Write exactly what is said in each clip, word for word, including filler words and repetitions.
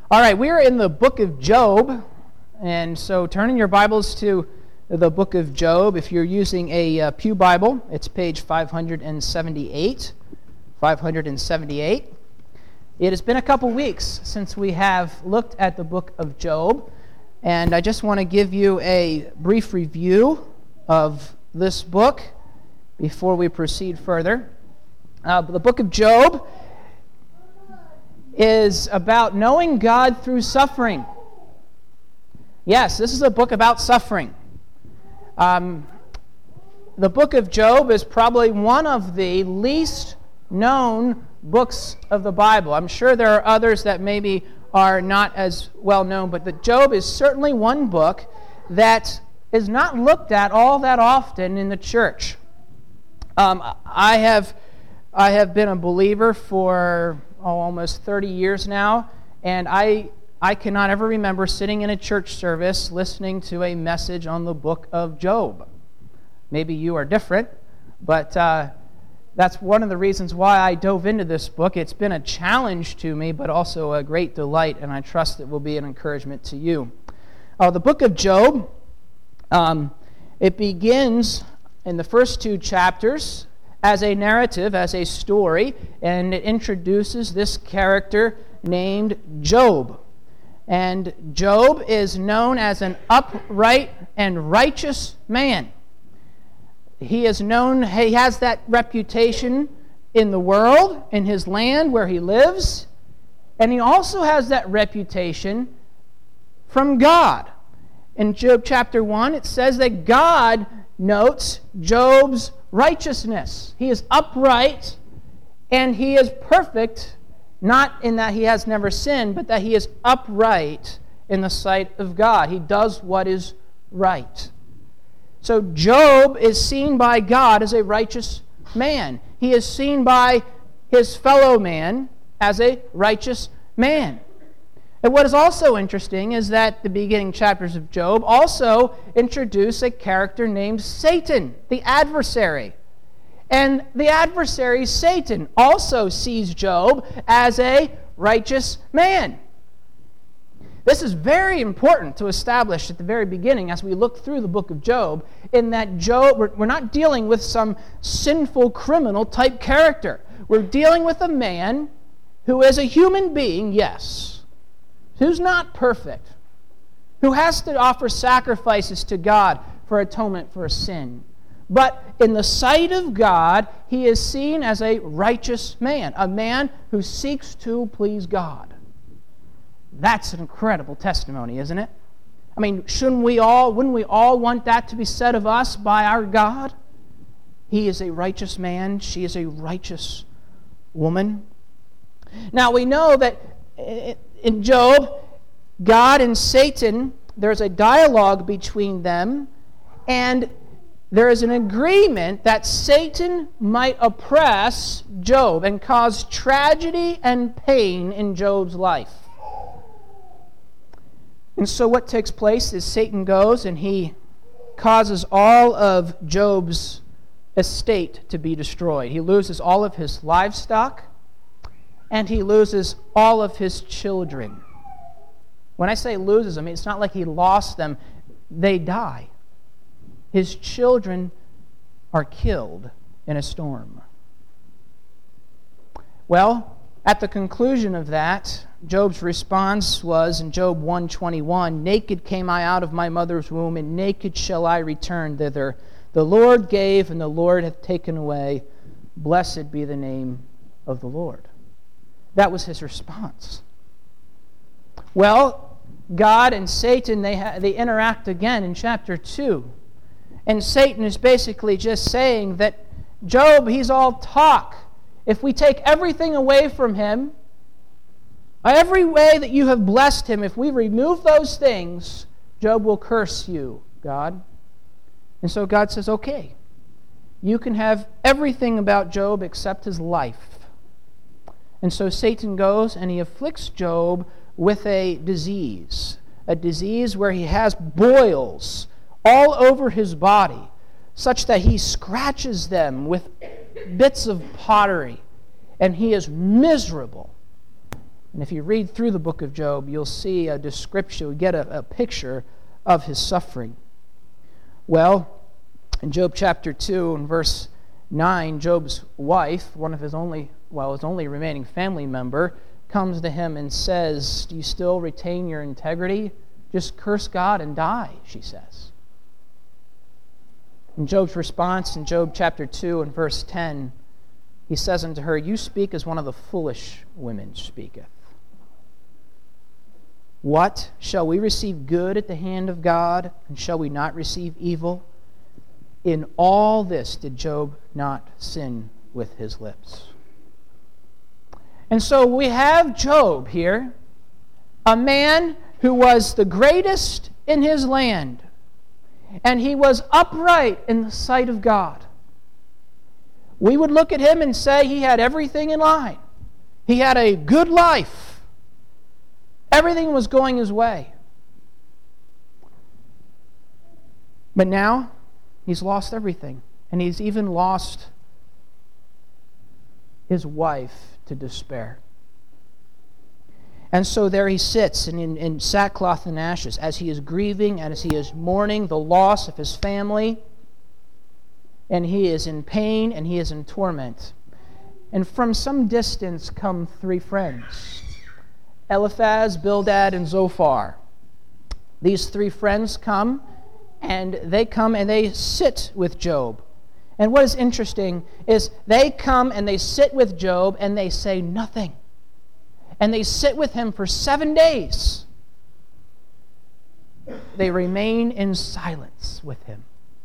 All right, we are in the book of Job, and so turn in your Bibles to the book of Job. If you're using a uh, Pew Bible, it's page five seventy-eight. five seventy-eight. It has been a couple weeks since we have looked at the book of Job, and I just want to give you a brief review of this book before we proceed further. Uh, the book of Job is about knowing God through suffering. Yes, this is a book about suffering. Um, the book of Job is probably one of the least known books of the Bible. I'm sure there are others that maybe are not as well known, but the Job is certainly one book that is not looked at all that often in the church. Um, I have I have been a believer for oh, almost thirty years now, and I I cannot ever remember sitting in a church service listening to a message on the book of Job. Maybe you are different, but uh, that's one of the reasons why I dove into this book. It's been a challenge to me, but also a great delight, and I trust it will be an encouragement to you. Uh, the book of Job, um, it begins in the first two chapters as a narrative, as a story, and it introduces this character named Job. And Job is known as an upright and righteous man. He is known, he has that reputation in the world, in his land where he lives, and he also has that reputation from God. In Job chapter one, it says that God notes Job's righteousness. He is upright and he is perfect, not in that he has never sinned, but that he is upright in the sight of God. He does what is right. So Job is seen by God as a righteous man. He is seen by his fellow man as a righteous man. And what is also interesting is that the beginning chapters of Job also introduce a character named Satan, the adversary. And the adversary, Satan, also sees Job as a righteous man. This is very important to establish at the very beginning as we look through the book of Job, in that Job, we're, we're not dealing with some sinful criminal type character. We're dealing with a man who is a human being, yes, who's not perfect, who has to offer sacrifices to God for atonement for a sin. But in the sight of God, he is seen as a righteous man, a man who seeks to please God. That's an incredible testimony, isn't it? I mean, shouldn't we all, wouldn't we all want that to be said of us by our God? He is a righteous man. She is a righteous woman. Now, we know that in Job, God and Satan, there's a dialogue between them, and there is an agreement that Satan might oppress Job and cause tragedy and pain in Job's life. And so what takes place is Satan goes and he causes all of Job's estate to be destroyed. He loses all of his livestock, and he loses all of his children. When I say loses, I mean it's not like he lost them. They die. His children are killed in a storm. Well, at the conclusion of that, Job's response was in Job one twenty-one, "Naked came I out of my mother's womb, and naked shall I return thither. The Lord gave, and the Lord hath taken away. Blessed be the name of the Lord." That was his response. Well, God and Satan, they ha- they interact again in chapter two. And Satan is basically just saying that Job, he's all talk. If we take everything away from him, every way that you have blessed him, if we remove those things, Job will curse you, God. And so God says, okay, you can have everything about Job except his life. And so Satan goes and he afflicts Job with a disease, a disease where he has boils all over his body, such that he scratches them with bits of pottery, and he is miserable. And if you read through the book of Job, you'll see a description, you'll get a, a picture of his suffering. Well, in Job chapter two and verse nine, Job's wife, one of his only, well, his only remaining family member, comes to him and says, "Do you still retain your integrity? Just curse God and die," she says. In Job's response in Job chapter two and verse ten, he says unto her, "You speak as one of the foolish women speaketh. What? Shall we receive good at the hand of God, and shall we not receive evil? In all this did Job not sin with his lips." And so we have Job here, a man who was the greatest in his land, and he was upright in the sight of God. We would look at him and say he had everything in line. He had a good life. Everything was going his way. But now, he's lost everything. And he's even lost his wife to despair. And so there he sits in, in, in sackcloth and ashes as he is grieving and as he is mourning the loss of his family. And he is in pain and he is in torment. And from some distance come three friends, Eliphaz, Bildad, and Zophar. These three friends come, and they come and they sit with Job. And what is interesting is they come and they sit with Job and they say nothing. And they sit with him for seven days. They remain in silence with him,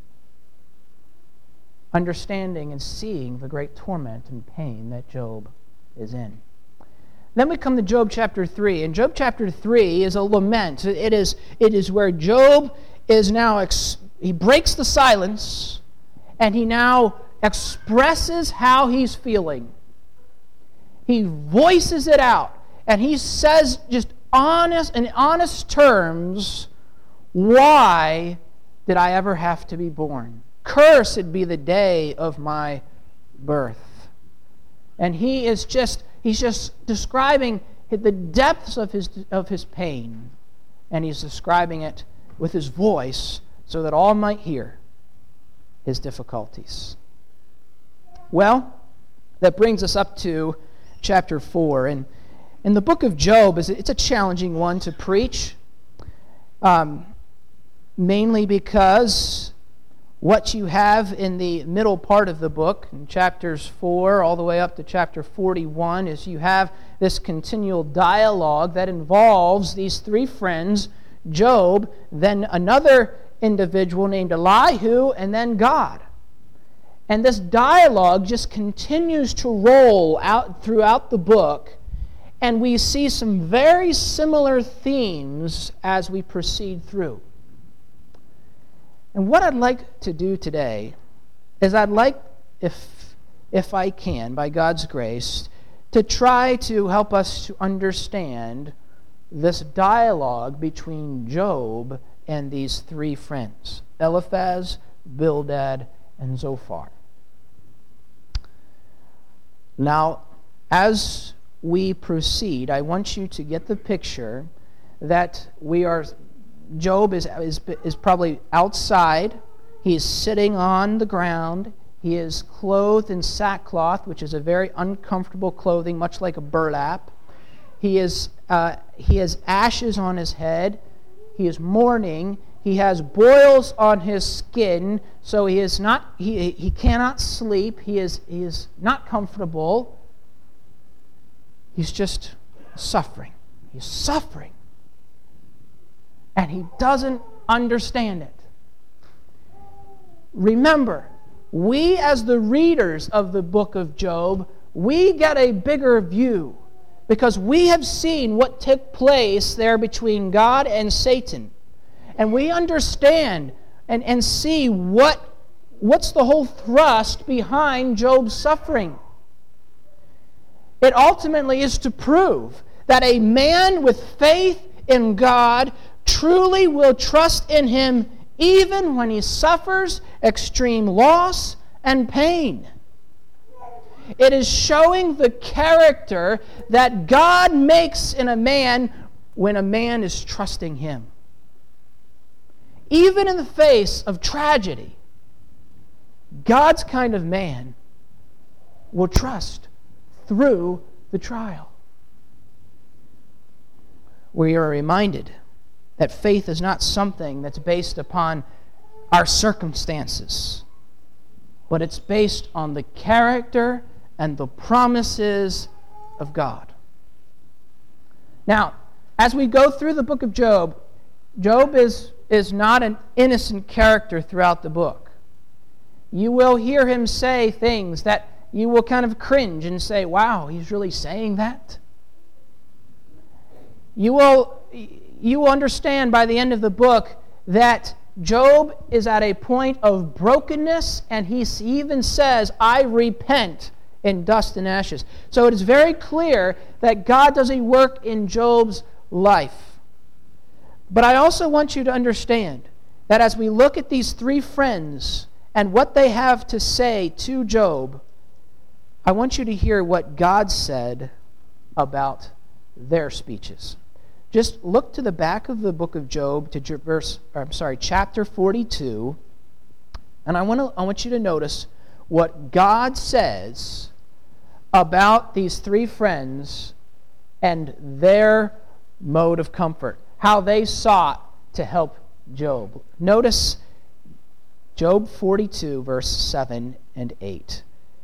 understanding and seeing the great torment and pain that Job is in. Then we come to Job chapter three. And Job chapter three is a lament. It is, it is where Job is now, ex- he breaks the silence, and he now expresses how he's feeling. He voices it out, and he says just honest, in honest terms, why did I ever have to be born? Cursed be the day of my birth. And he is just, he's just describing the depths of his, of his pain, and he's describing it with his voice so that all might hear his difficulties. Well, that brings us up to chapter four. And in the book of Job, it's a challenging one to preach, um, mainly because what you have in the middle part of the book, in chapters four all the way up to chapter forty-one, is you have this continual dialogue that involves these three friends, Job, then another individual named Elihu, and then God. And this dialogue just continues to roll out throughout the book, and we see some very similar themes as we proceed through. And what I'd like to do today is I'd like, if, if I can, by God's grace, to try to help us to understand this dialogue between Job and these three friends, Eliphaz, Bildad, and Zophar. Now, as we proceed, I want you to get the picture that we are, Job is, is, is probably outside. He is sitting on the ground. He is clothed in sackcloth, which is a very uncomfortable clothing, much like a burlap. He is uh, he has ashes on his head. He is mourning. He has boils on his skin, so he is not he he cannot sleep. He is he is not comfortable. He's just suffering. He's suffering. And he doesn't understand it. Remember, we as the readers of the book of Job, we get a bigger view because we have seen what took place there between God and Satan. And we understand and, and see what, what's the whole thrust behind Job's suffering. It ultimately is to prove that a man with faith in God truly will trust in Him even when he suffers extreme loss and pain. It is showing the character that God makes in a man when a man is trusting Him. Even in the face of tragedy, God's kind of man will trust through the trial. We are reminded that faith is not something that's based upon our circumstances, but it's based on the character and the promises of God. Now, as we go through the book of Job, Job is, is not an innocent character throughout the book. You will hear him say things that you will kind of cringe and say, wow, he's really saying that? You will, you will understand by the end of the book that Job is at a point of brokenness, and he even says, I repent in dust and ashes. So it is very clear that God does a work in Job's life. But I also want you to understand that as we look at these three friends and what they have to say to Job, I want you to hear what God said about their speeches. Just look to the back of the book of Job, to verse, or I'm sorry, chapter forty-two, and I want to, I want you to notice what God says about these three friends and their mode of comfort, how they sought to help Job. Notice Job forty-two, verse seven and eight.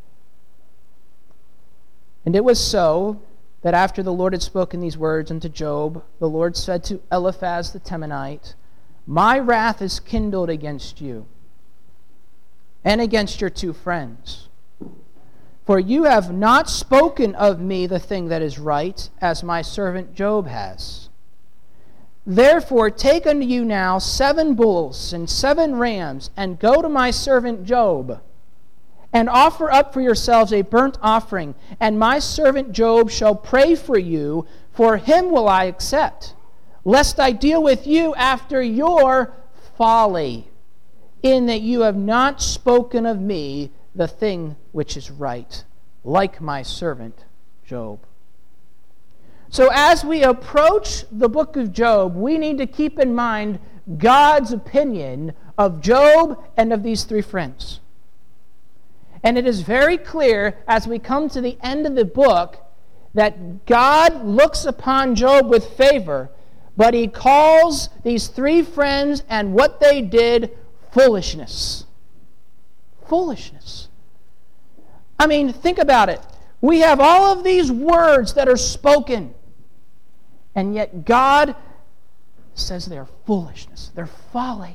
And it was so that after the Lord had spoken these words unto Job, the Lord said to Eliphaz the Temanite, my wrath is kindled against you and against your two friends. For you have not spoken of me the thing that is right, as my servant Job has. Therefore take unto you now seven bulls and seven rams, and go to my servant Job, and offer up for yourselves a burnt offering, and my servant Job shall pray for you, for him will I accept, lest I deal with you after your folly, in that you have not spoken of me the thing which is right, like my servant Job. So as we approach the book of Job, we need to keep in mind God's opinion of Job and of these three friends. And it is very clear as we come to the end of the book that God looks upon Job with favor, but He calls these three friends and what they did foolishness. Foolishness. I mean, think about it. We have all of these words that are spoken, and yet God says they're foolishness. They're folly.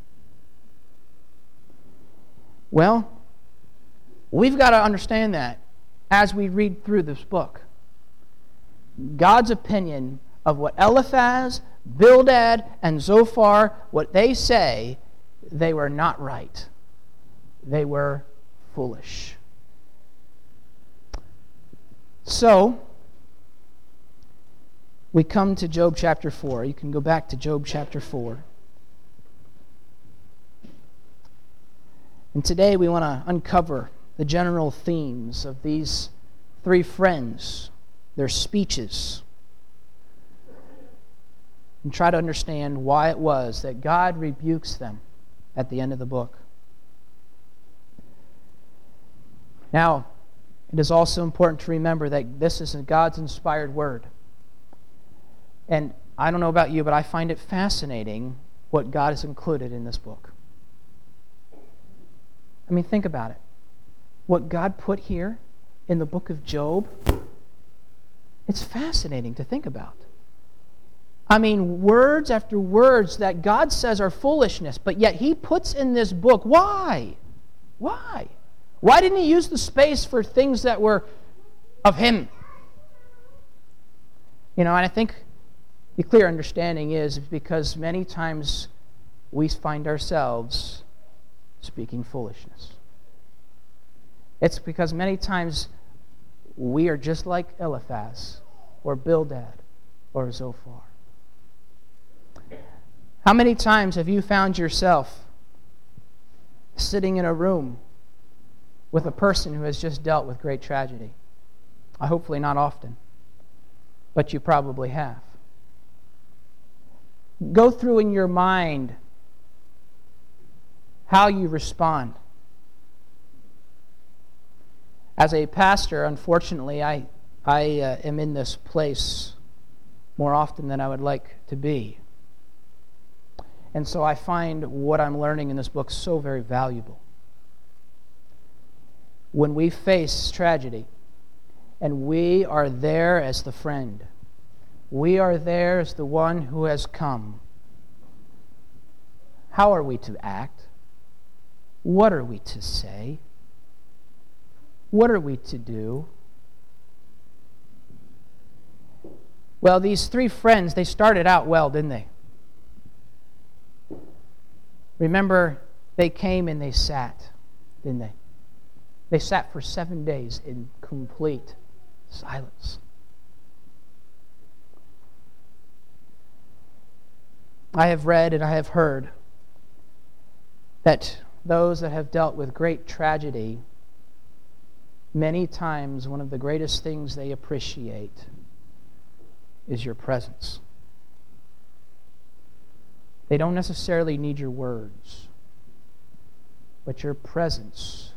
Well, we've got to understand that as we read through this book. God's opinion of what Eliphaz, Bildad, and Zophar, what they say, they were not right. They were foolish. So, we come to Job chapter four. You can go back to Job chapter four. And today we want to uncover the general themes of these three friends, their speeches, and try to understand why it was that God rebukes them at the end of the book. Now, it is also important to remember that this is God's inspired word. And I don't know about you, but I find it fascinating what God has included in this book. I mean, think about it. What God put here in the book of Job, it's fascinating to think about. I mean, words after words that God says are foolishness, but yet He puts in this book. Why? Why? Why didn't He use the space for things that were of Him? You know, and I think the clear understanding is because many times we find ourselves speaking foolishness. It's because many times we are just like Eliphaz or Bildad or Zophar. How many times have you found yourself sitting in a room with a person who has just dealt with great tragedy? Uh, hopefully not often, but you probably have. Go through in your mind how you respond. As a pastor, unfortunately, I, I uh, am in this place more often than I would like to be. And so I find what I'm learning in this book so very valuable. When we face tragedy, and we are there as the friend, we are there as the one who has come, how are we to act? What are we to say? What are we to do? Well, these three friends, they started out well, didn't they? Remember, they came and they sat, didn't they? They sat for seven days in complete silence. I have read and I have heard that those that have dealt with great tragedy, many times one of the greatest things they appreciate is your presence. They don't necessarily need your words, but your presence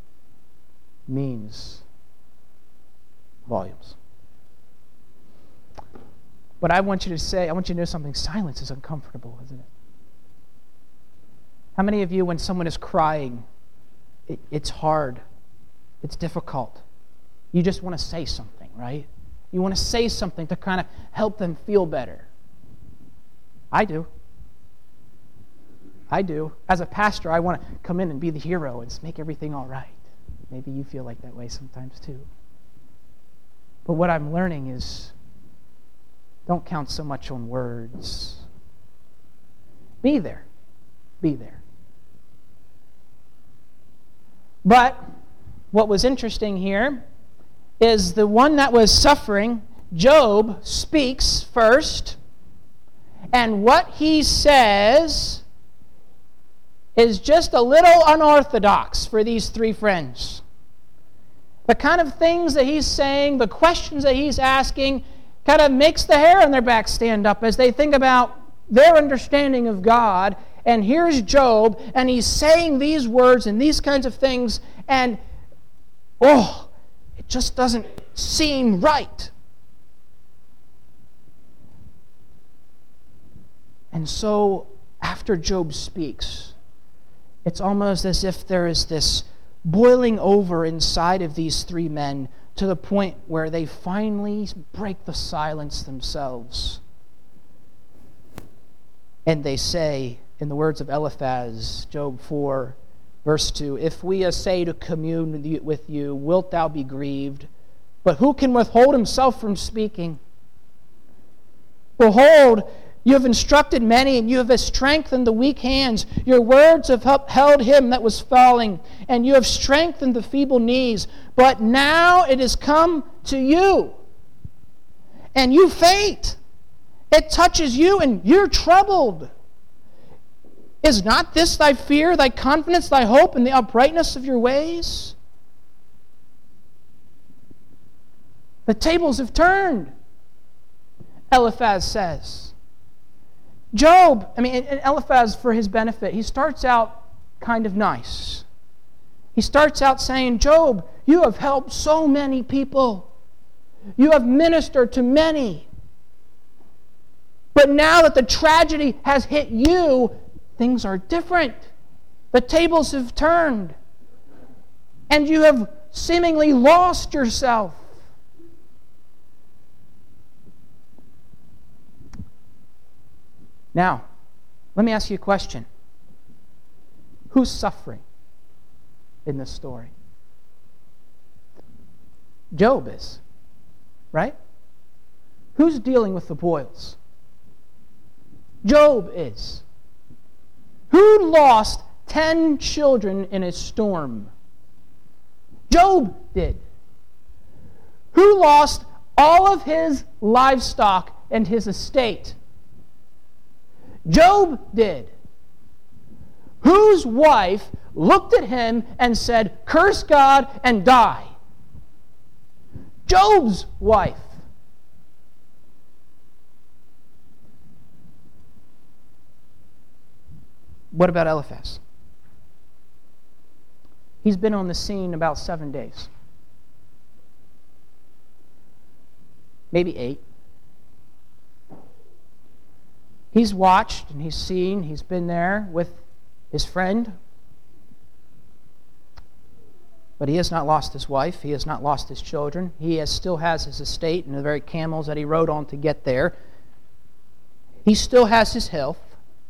means volumes. But I want you to say, I want you to know something. Silence is uncomfortable, isn't it? How many of you, when someone is crying, it, it's hard, it's difficult. You just want to say something, right? You want to say something to kind of help them feel better. I do. I do. As a pastor, I want to come in and be the hero and make everything all right. Maybe you feel like that way sometimes too. But what I'm learning is, don't count so much on words. Be there. Be there. But what was interesting here is the one that was suffering, Job, speaks first, and what he says is just a little unorthodox for these three friends. The kind of things that he's saying, the questions that he's asking, kind of makes the hair on their back stand up as they think about their understanding of God. And here's Job, and he's saying these words and these kinds of things, and oh, it just doesn't seem right. And so, after Job speaks, it's almost as if there is this boiling over inside of these three men to the point where they finally break the silence themselves. And they say, in the words of Eliphaz, Job four, verse two, "If we essay to commune with you, wilt thou be grieved? But who can withhold himself from speaking? Behold, you have instructed many, and you have strengthened the weak hands. Your words have upheld him that was falling, and you have strengthened the feeble knees. But now it has come to you, and you faint. It touches you, and you're troubled. Is not this thy fear, thy confidence, thy hope, and the uprightness of your ways? The tables have turned," Eliphaz says. Job, I mean, and Eliphaz, for his benefit, he starts out kind of nice. He starts out saying, "Job, you have helped so many people. You have ministered to many. But now that the tragedy has hit you, things are different. The tables have turned. And you have seemingly lost yourself." Now, let me ask you a question. Who's suffering in this story? Job is, right? Who's dealing with the boils? Job is. Who lost ten children in a storm? Job did. Who lost all of his livestock and his estate? Job did. whose wife looked at him and said, "Curse God and die"? Job's wife. What about Eliphaz? He's been on the scene about seven days. Maybe eight. He's watched and he's seen, he's been there with his friend. But he has not lost his wife. He has not lost his children. He has, still has his estate and the very camels that he rode on to get there. He still has his health.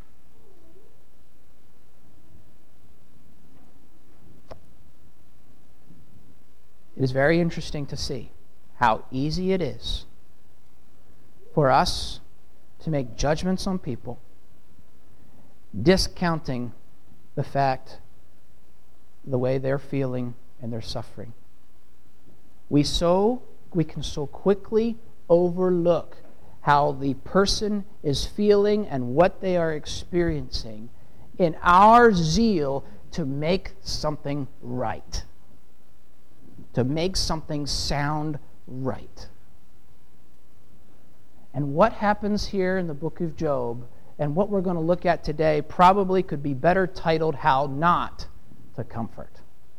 It is very interesting to see how easy it is for us to make judgments on people, discounting the fact, the way they're feeling and they're suffering. We so we can so quickly overlook how the person is feeling and what they are experiencing in our zeal to make something right, to make something sound right. And what happens here in the book of Job, and what we're going to look at today, probably could be better titled How Not to Comfort.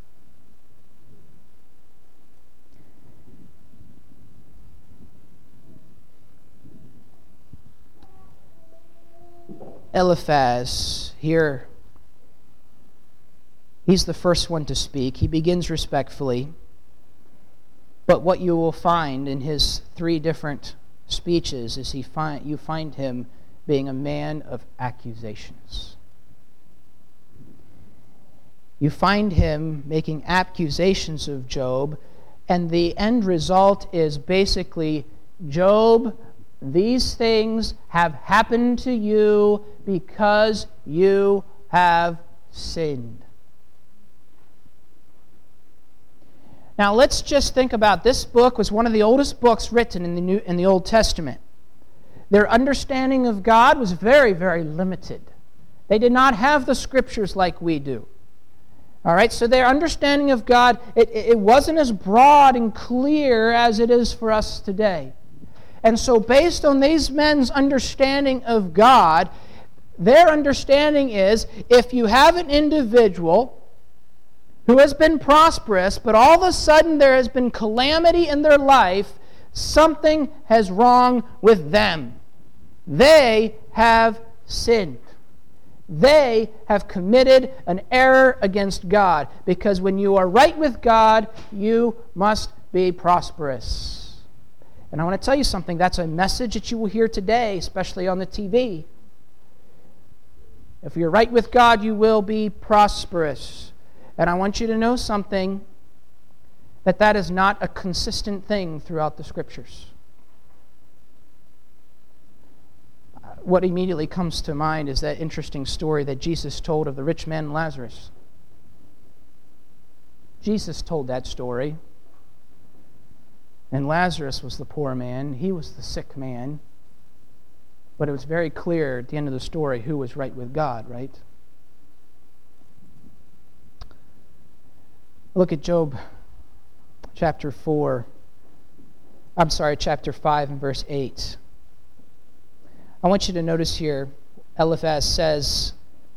Eliphaz, here, he's the first one to speak. He begins respectfully. But what you will find in his three different speeches is he find, you find him being a man of accusations. You find him making accusations of Job, and the end result is basically, Job, these things have happened to you because you have sinned. Now let's just think about this book was one of the oldest books written in the New in the Old Testament. Their understanding of God was very, very limited. They did not have the scriptures like we do. All right, so their understanding of God, it, it wasn't as broad and clear as it is for us today. And so based on these men's understanding of God, their understanding is, if you have an individual who has been prosperous, but all of a sudden there has been calamity in their life, something has wrong with them. They have sinned. They have committed an error against God, because when you are right with God, you must be prosperous. And I want to tell you something, that's a message that you will hear today, especially on the T V. If you're right with God, you will be prosperous. And I want you to know something, that that is not a consistent thing throughout the Scriptures. What immediately comes to mind is that interesting story that Jesus told of the rich man and Lazarus. Jesus told that story. And Lazarus was the poor man. He was the sick man. But it was very clear at the end of the story who was right with God, right? Look at Job chapter four. I'm sorry, chapter five and verse eight. I want you to notice here, Eliphaz says,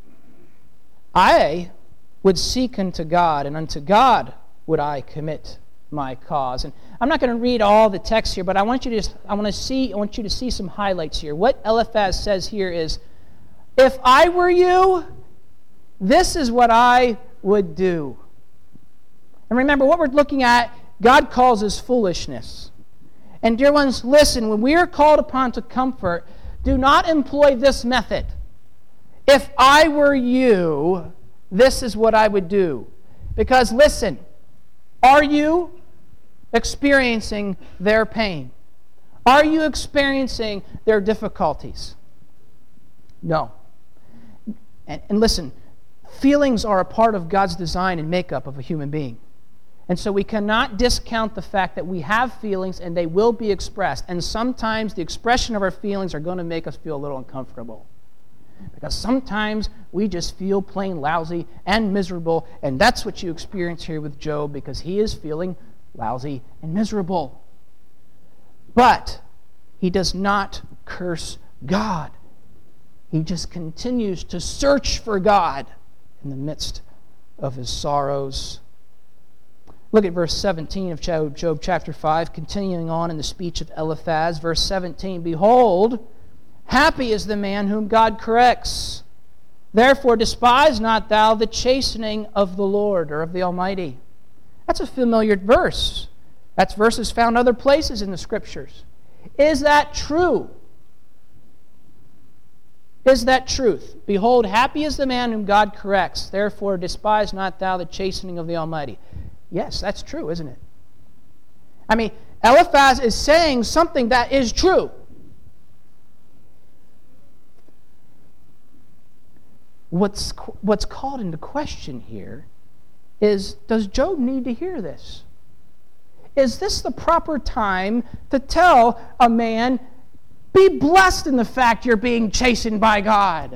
I would seek unto God, and unto God would I commit my cause. And I'm not going to read all the text here, but I want you to just, I want to see I want you to see some highlights here. What Eliphaz says here is, if I were you, this is what I would do. And remember, what we're looking at, God calls as foolishness. And dear ones, listen, when we are called upon to comfort, do not employ this method. If I were you, this is what I would do. Because listen, are you experiencing their pain? Are you experiencing their difficulties? No. And, and listen, feelings are a part of God's design and makeup of a human being. And so we cannot discount the fact that we have feelings and they will be expressed. And sometimes the expression of our feelings are going to make us feel a little uncomfortable. because sometimes we just feel plain lousy and miserable, and that's what you experience here with Job, because he is feeling lousy and miserable. But he does not curse God. He just continues to search for God in the midst of his sorrows. Look at verse seventeen of Job, Job chapter five, continuing on in the speech of Eliphaz. Verse seventeen, "Behold, happy is the man whom God corrects. Therefore despise not thou the chastening of the Lord," or of the Almighty. That's a familiar verse. That's verses found other places in the Scriptures. Is that true? Is that truth? "Behold, happy is the man whom God corrects. Therefore despise not thou the chastening of the Almighty." Yes, that's true, isn't it? I mean, Eliphaz is saying something that is true. What's, what's called into question here is, does Job need to hear this? Is this the proper time to tell a man, be blessed in the fact you're being chastened by God?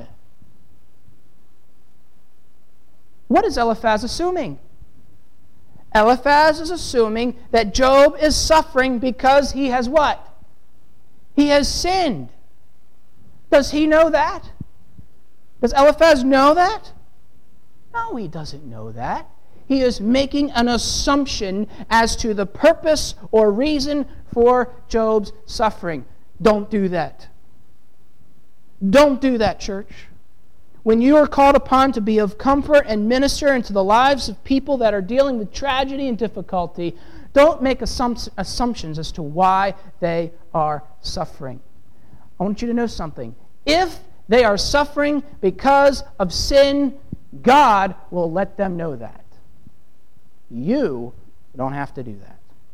What is Eliphaz assuming? Eliphaz is assuming that Job is suffering because he has what? He has sinned. Does he know that? Does Eliphaz know that? No, he doesn't know that. He is making an assumption as to the purpose or reason for Job's suffering. Don't do that. Don't do that, church. When you are called upon to be of comfort and minister into the lives of people that are dealing with tragedy and difficulty, don't make assump- assumptions as to why they are suffering. I want you to know something. If they are suffering because of sin, God will let them know that. You don't have to do that.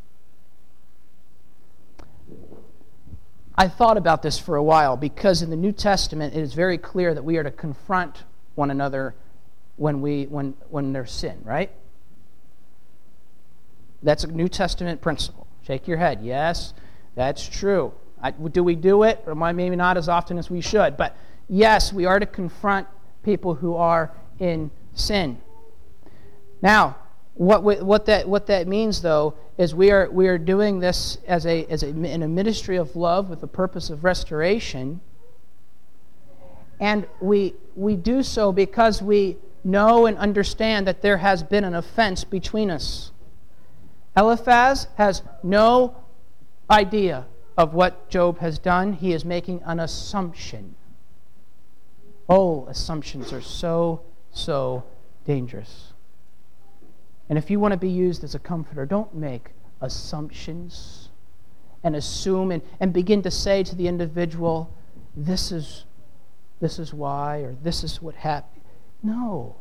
I thought about this for a while, because in the New Testament it is very clear that we are to confront one another when we when when there's sin, right? That's a New Testament principle. Shake your head. Yes, that's true. I, do we do it? Or maybe not as often as we should. But yes, we are to confront people who are in sin. Now, what we, what that what that means, though, is we are we are doing this as a as a in a ministry of love with the purpose of restoration, and we we do so because we know and understand that there has been an offense between us. Eliphaz has no idea of what Job has done. He is making an assumption. Oh, assumptions are so so dangerous. And if you want to be used as a comforter, don't make assumptions and assume and, and begin to say to the individual, this is this is why, or this is what happened. No.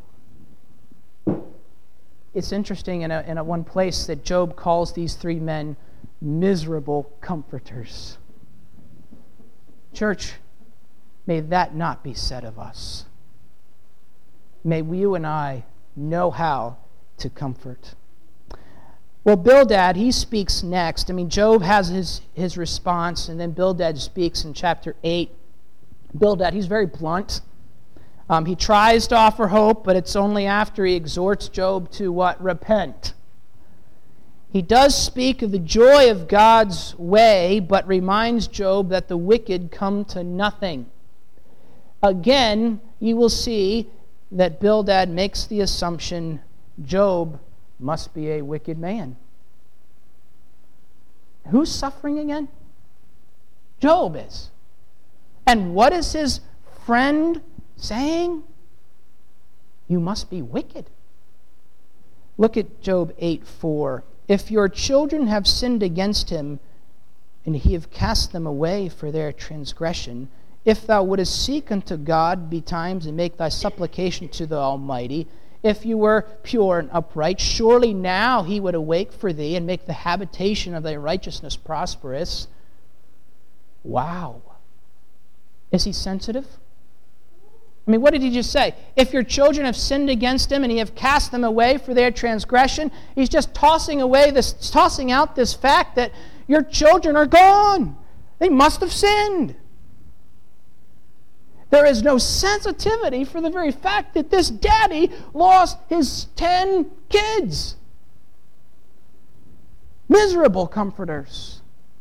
It's interesting in a, in a one place that Job calls these three men miserable comforters. Church, may that not be said of us. May you and I know how to comfort. Well, Bildad, he speaks next. I mean, Job has his, his response, and then Bildad speaks in chapter eight. Bildad, he's very blunt. Um, he tries to offer hope, but it's only after he exhorts Job to what? Repent. He does speak of the joy of God's way, but reminds Job that the wicked come to nothing. Again, you will see that Bildad makes the assumption Job must be a wicked man. Who's suffering again? Job is. And what is his friend saying? You must be wicked. Look at Job eight four. If your children have sinned against him, and he have cast them away for their transgression, if thou wouldest seek unto God betimes and make thy supplication to the Almighty, if you were pure and upright, surely now he would awake for thee and make the habitation of thy righteousness prosperous. Wow. Is he sensitive? I mean, what did he just say? If your children have sinned against him and he have cast them away for their transgression, he's just tossing away this, tossing out this fact that your children are gone. They must have sinned. There is no sensitivity for the very fact that this daddy lost his ten kids. Miserable comforters.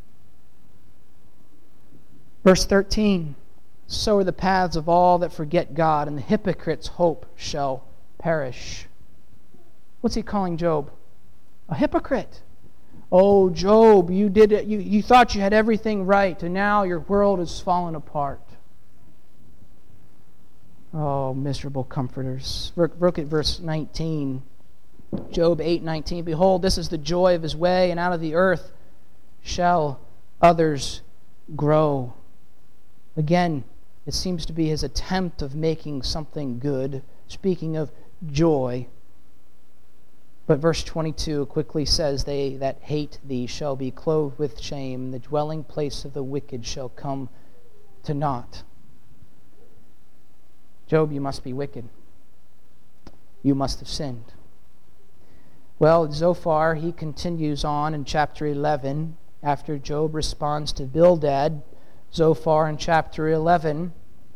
Verse thirteen, so are the paths of all that forget God, and the hypocrite's hope shall perish. What's he calling Job? A hypocrite. Oh, Job, you did it. You, you thought you had everything right, and now your world has fallen apart. Oh, miserable comforters. Look at verse nineteen. Job eight nineteen. Behold, this is the joy of his way, and out of the earth shall others grow. Again, it seems to be his attempt of making something good. Speaking of joy. But verse twenty-two quickly says, they that hate thee shall be clothed with shame. The dwelling place of the wicked shall come to naught. Job, you must be wicked. You must have sinned. Well, Zophar, he continues on in chapter eleven. After Job responds to Bildad, Zophar in chapter eleven,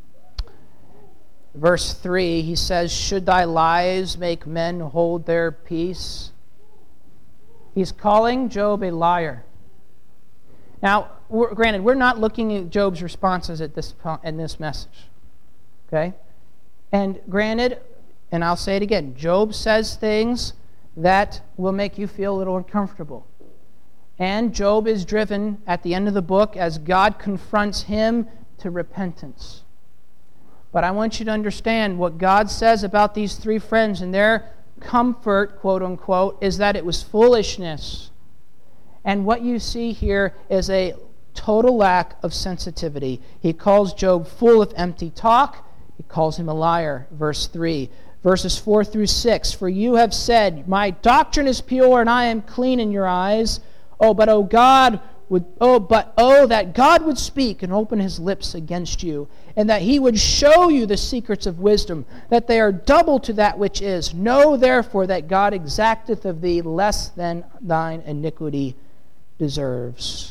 verse three, he says, should thy lies make men hold their peace? He's calling Job a liar. Now, we're, granted, we're not looking at Job's responses at this in this message. Okay? And granted, and I'll say it again, Job says things that will make you feel a little uncomfortable. And Job is driven at the end of the book as God confronts him to repentance. But I want you to understand what God says about these three friends and their comfort, quote unquote, is that it was foolishness. And what you see here is a total lack of sensitivity. He calls Job full of empty talk. He calls him a liar, verse three. Verses four through six, for you have said, my doctrine is pure and I am clean in your eyes. Oh, but oh God would oh, but oh that God would speak and open his lips against you, and that he would show you the secrets of wisdom, that they are double to that which is. Know therefore that God exacteth of thee less than thine iniquity deserves.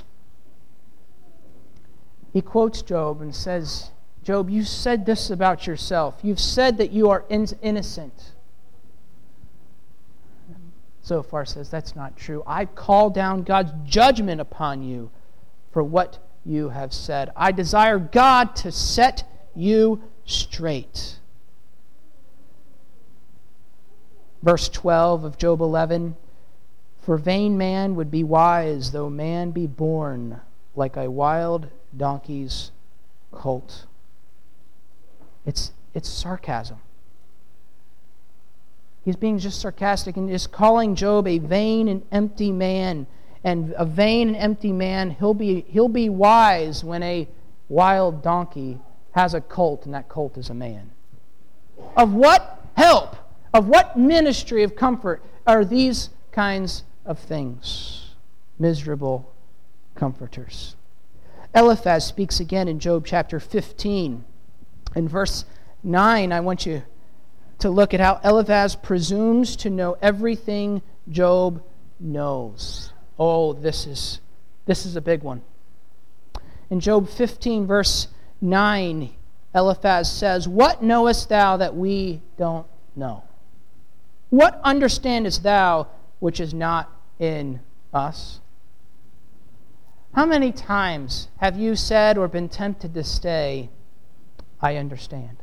He quotes Job and says, Job, you said this about yourself. You've said that you are in- innocent. Zophar says, that's not true. I call down God's judgment upon you for what you have said. I desire God to set you straight. Verse twelve of Job eleven, for vain man would be wise, though man be born like a wild donkey's colt. It's, it's sarcasm. He's being just sarcastic and just calling Job a vain and empty man. And a vain and empty man, he'll be, he'll be wise when a wild donkey has a colt, and that colt is a man. Of what help, of what ministry of comfort are these kinds of things? Miserable comforters. Eliphaz speaks again in Job chapter fifteen. In verse nine, I want you to look at how Eliphaz presumes to know everything Job knows. Oh, this is this is a big one. In Job fifteen, verse nine, Eliphaz says, what knowest thou that we don't know? What understandest thou which is not in us? How many times have you said or been tempted to say, I understand?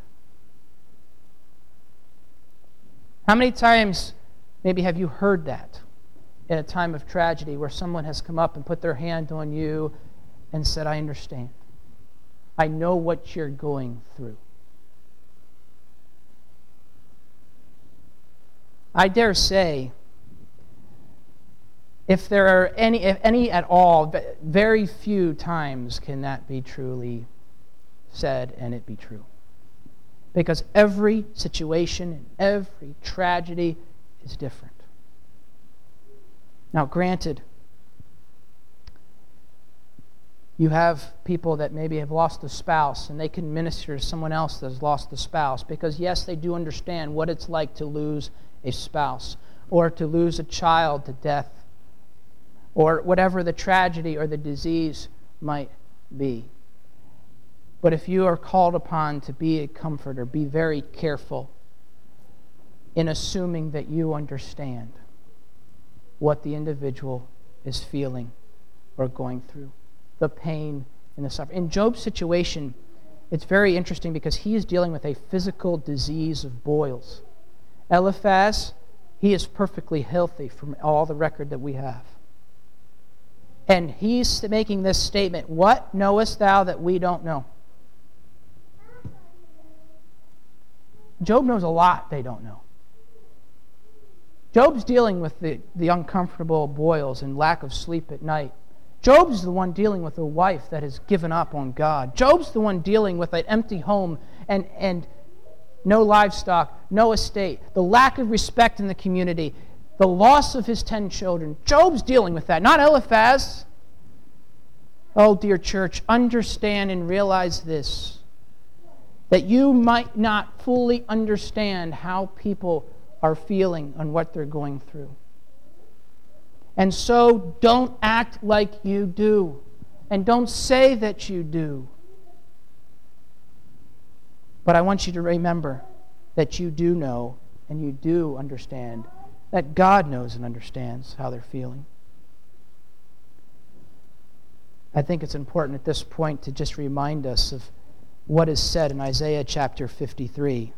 How many times maybe have you heard that in a time of tragedy where someone has come up and put their hand on you and said, I understand. I know what you're going through. I dare say, if there are any, if any at all, very few times can that be truly said and it be true. Because every situation and every tragedy is different. Now, granted, you have people that maybe have lost a spouse and they can minister to someone else that has lost a spouse because, yes, they do understand what it's like to lose a spouse or to lose a child to death or whatever the tragedy or the disease might be. But if you are called upon to be a comforter, be very careful in assuming that you understand what the individual is feeling or going through, the pain and the suffering. In Job's situation, it's very interesting because he is dealing with a physical disease of boils. Eliphaz, he is perfectly healthy from all the record that we have. And he's making this statement, what knowest thou that we don't know? Job knows a lot they don't know. Job's dealing with the, the uncomfortable boils and lack of sleep at night. Job's the one dealing with a wife that has given up on God. Job's the one dealing with an empty home and, and no livestock, no estate, the lack of respect in the community, the loss of his ten children. Job's dealing with that, not Eliphaz. Oh, dear church, understand and realize this, that you might not fully understand how people are feeling and what they're going through. And so don't act like you do. And don't say that you do. But I want you to remember that you do know and you do understand, that God knows and understands how they're feeling. I think it's important at this point to just remind us of what is said in Isaiah chapter fifty-three,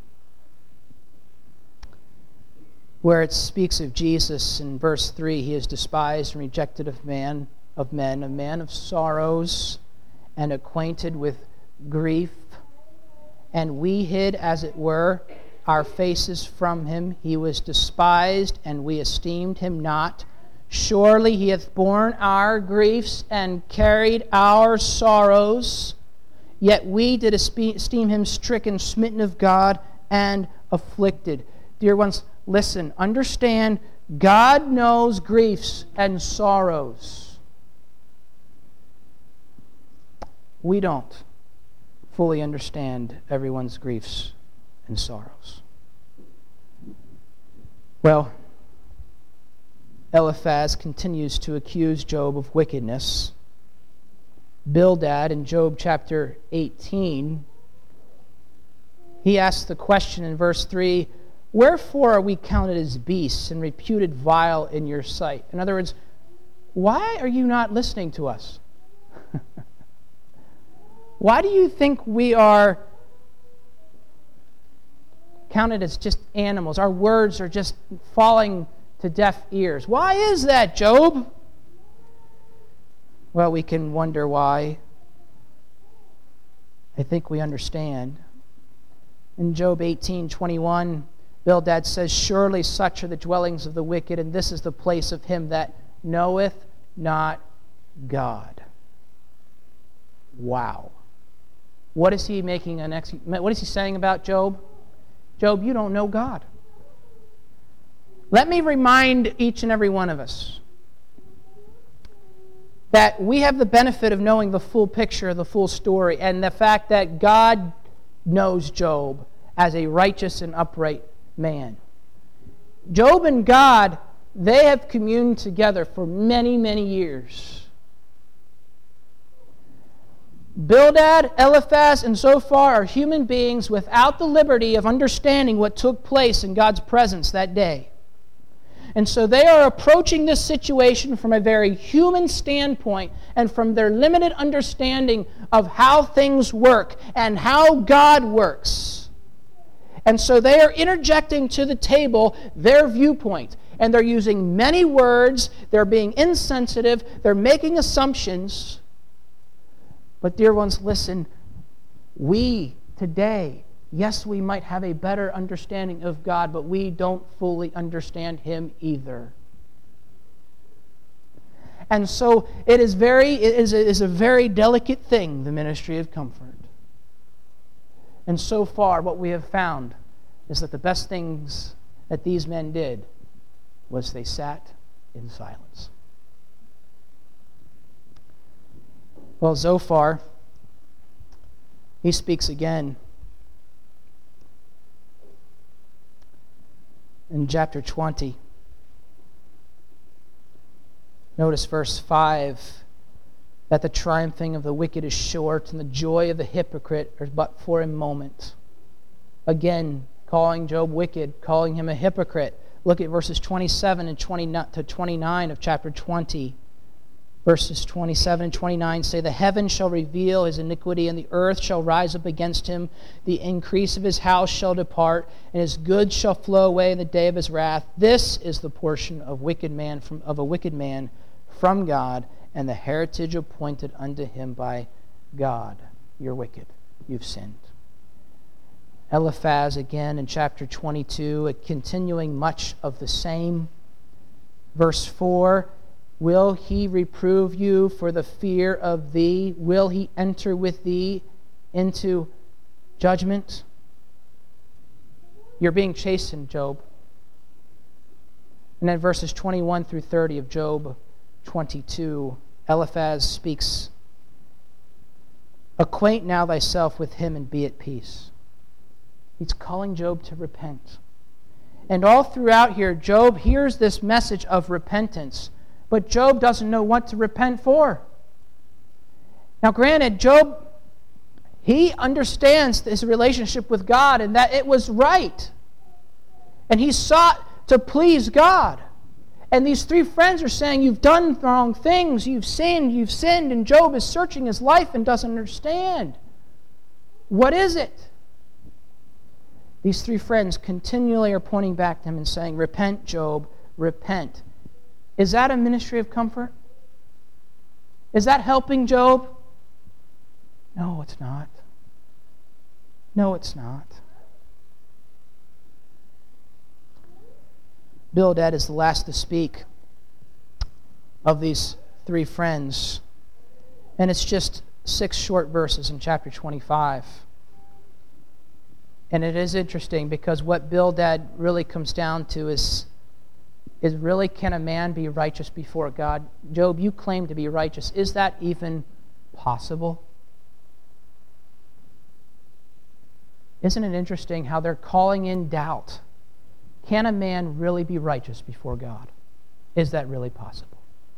where it speaks of Jesus in verse three. He is despised and rejected of man, of men, a man of sorrows and acquainted with grief. And we hid, as it were, our faces from him. He was despised, and we esteemed him not. Surely he hath borne our griefs and carried our sorrows. Yet we did esteem him stricken, smitten of God, and afflicted. Dear ones, listen, understand, God knows griefs and sorrows. We don't fully understand everyone's griefs and sorrows. Well, Eliphaz continues to accuse Job of wickedness. Bildad in Job chapter eighteen, he asks the question in verse three, wherefore are we counted as beasts and reputed vile in your sight? In other words, why are you not listening to us? Why do you think we are counted as just animals? Our words are just falling to deaf ears. Why is that, Job? Well, we can wonder why. I think we understand. In Job eighteen twenty-one, Bildad says, surely such are the dwellings of the wicked, and this is the place of him that knoweth not God. Wow. What is he making an ex- what is he saying about Job? Job, you don't know God. Let me remind each and every one of us that we have the benefit of knowing the full picture, the full story, and the fact that God knows Job as a righteous and upright man. Job and God, they have communed together for many, many years. Bildad, Eliphaz, and Zophar are human beings without the liberty of understanding what took place in God's presence that day. And so they are approaching this situation from a very human standpoint and from their limited understanding of how things work and how God works. And so they are interjecting to the table their viewpoint. And they're using many words. They're being insensitive. They're making assumptions. But dear ones, listen, we today, yes, we might have a better understanding of God, but we don't fully understand him either. And so it is very, it is, it is a very delicate thing, the ministry of comfort. And so far, what we have found is that the best things that these men did was they sat in silence. Well, Zophar, he speaks again. In chapter twenty, notice verse five. that the triumphing of the wicked is short, and the joy of the hypocrite is but for a moment. Again, calling Job wicked, calling him a hypocrite. Look at verses twenty-seven and twenty to twenty-nine of chapter twenty. Verses twenty-seven and twenty-nine say, "The heaven shall reveal his iniquity, and the earth shall rise up against him. The increase of his house shall depart, and his goods shall flow away in the day of his wrath. This is the portion of wicked man from of a wicked man from God, and the heritage appointed unto him by God." You're wicked. You've sinned. Eliphaz, again in chapter twenty-two, continuing much of the same. Verse four, "Will he reprove you for the fear of thee? Will he enter with thee into judgment?" You're being chastened, Job. And then verses twenty-one through thirty of Job twenty-two, Eliphaz speaks, "Acquaint now thyself with him and be at peace." He's calling Job to repent. And all throughout here, Job hears this message of repentance, but Job doesn't know what to repent for. Now granted, Job, he understands his relationship with God and that it was right. And he sought to please God. And these three friends are saying, you've done wrong things, you've sinned, you've sinned, and Job is searching his life and doesn't understand. What is it? These three friends continually are pointing back to him and saying, "Repent, Job, repent." Is that a ministry of comfort? Is that helping Job? No, it's not. No, it's not. Bildad is the last to speak of these three friends. And it's just six short verses in chapter twenty-five. And it is interesting because what Bildad really comes down to is, is really, can a man be righteous before God? Job, you claim to be righteous. Is that even possible? Isn't it interesting how they're calling in doubt? Can a man really be righteous before God? Is that really possible?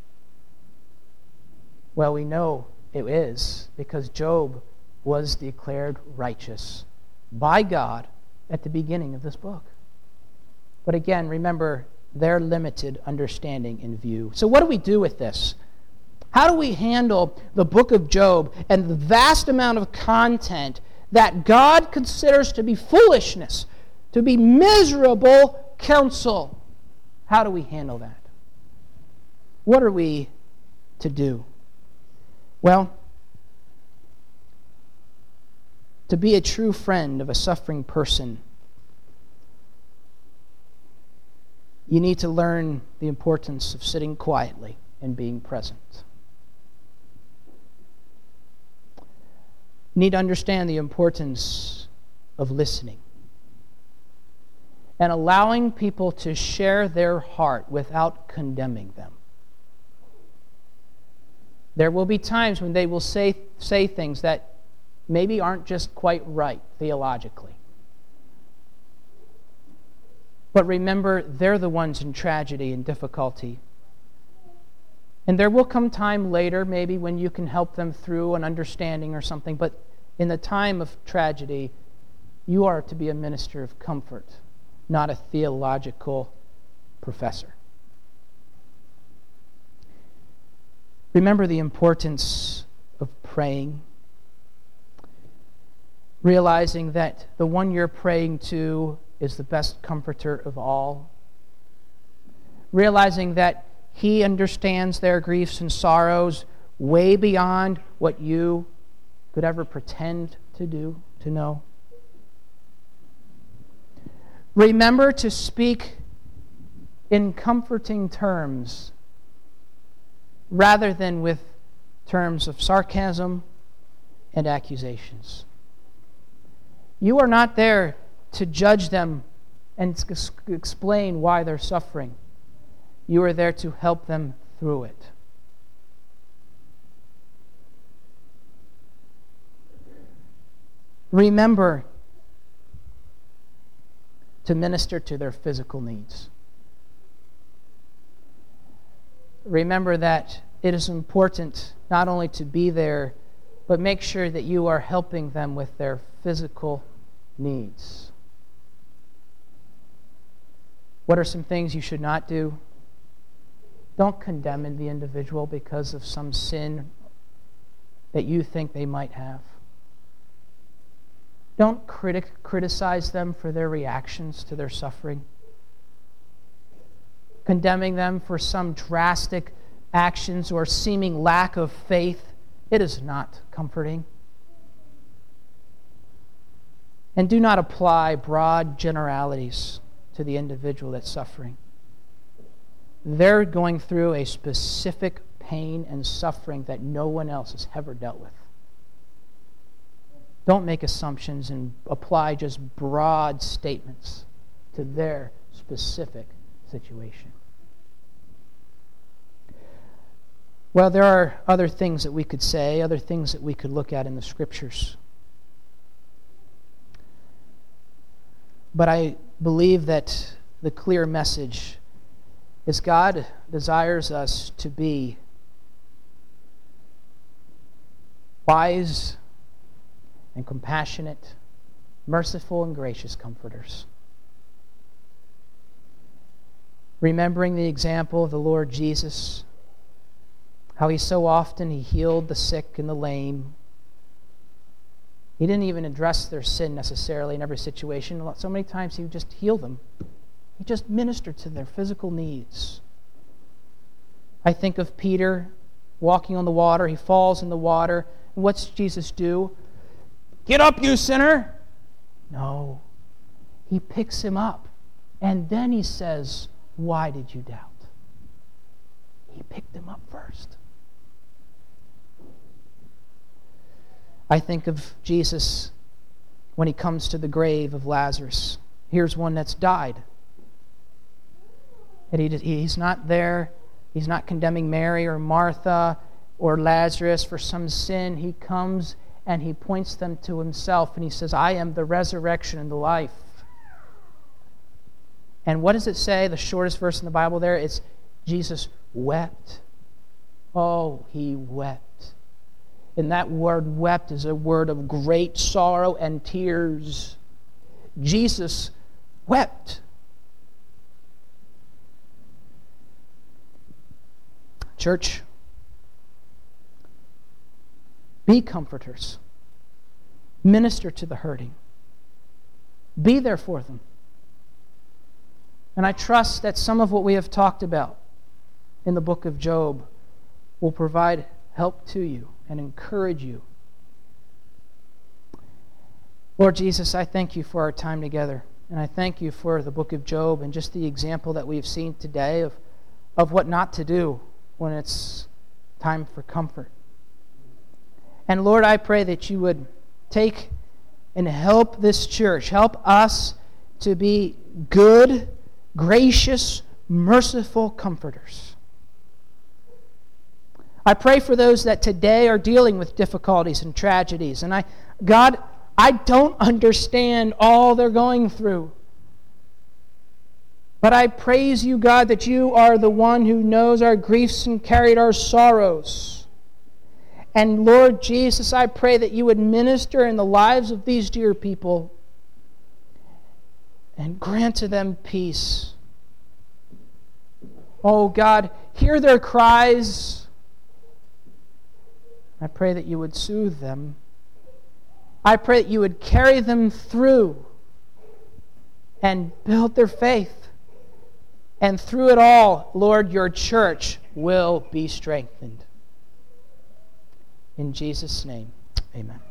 Well, we know it is, because Job was declared righteous by God at the beginning of this book. But again, remember their limited understanding in view. So what do we do with this? How do we handle the book of Job and the vast amount of content that God considers to be foolishness, to be miserable counsel? How do we handle that? What are we to do? Well, to be a true friend of a suffering person, you need to learn the importance of sitting quietly and being present. You need to understand the importance of listening and allowing people to share their heart without condemning them. There will be times when they will say, say things that maybe aren't just quite right theologically. But remember, they're the ones in tragedy and difficulty. And there will come time later, maybe, when you can help them through an understanding or something. But in the time of tragedy, you are to be a minister of comfort, not a theological professor. Remember the importance of praying, realizing that the one you're praying to is the best comforter of all. Realizing that he understands their griefs and sorrows way beyond what you could ever pretend to do, to know. Remember to speak in comforting terms rather than with terms of sarcasm and accusations. You are not there to judge them and explain why they're suffering. You are there to help them through it. Remember to minister to their physical needs. Remember that it is important not only to be there, but make sure that you are helping them with their physical needs. What are some things you should not do? Don't condemn the individual because of some sin that you think they might have. Don't critic, criticize them for their reactions to their suffering. Condemning them for some drastic actions or seeming lack of faith, it is not comforting. And do not apply broad generalities to the individual that's suffering. They're going through a specific pain and suffering that no one else has ever dealt with. Don't make assumptions and apply just broad statements to their specific situation. Well, there are other things that we could say, other things that we could look at in the Scriptures. But I believe that the clear message is God desires us to be wise and compassionate, merciful and gracious comforters. Remembering the example of the Lord Jesus, how he so often he healed the sick and the lame. He didn't even address their sin necessarily in every situation. So many times he would just heal them. He just ministered to their physical needs. I think of Peter walking on the water. He falls in the water. And what's Jesus do? Get up, you sinner! No. He picks him up. And then he says, why did you doubt? He picked him up first. I think of Jesus when he comes to the grave of Lazarus. Here's one that's died. And he, he's not there. He's not condemning Mary or Martha or Lazarus for some sin. He comes and he points them to himself and he says, I am the resurrection and the life. And what does it say? The shortest verse in the Bible there, it's Jesus wept. Oh, he wept. And that word wept is a word of great sorrow and tears. Jesus wept. Church, be comforters. Minister to the hurting. Be there for them. And I trust that some of what we have talked about in the book of Job will provide help to you and encourage you. Lord Jesus, I thank you for our time together. And I thank you for the book of Job and just the example that we've seen today of, of what not to do when it's time for comfort. And Lord, I pray that you would take and help this church, help us to be good, gracious, merciful comforters. I pray for those that today are dealing with difficulties and tragedies. And I, God, I don't understand all they're going through. But I praise you, God, that you are the one who knows our griefs and carried our sorrows. And Lord Jesus, I pray that you would minister in the lives of these dear people and grant to them peace. Oh God, hear their cries. I pray that you would soothe them. I pray that you would carry them through and build their faith. And through it all, Lord, your church will be strengthened. In Jesus' name, amen.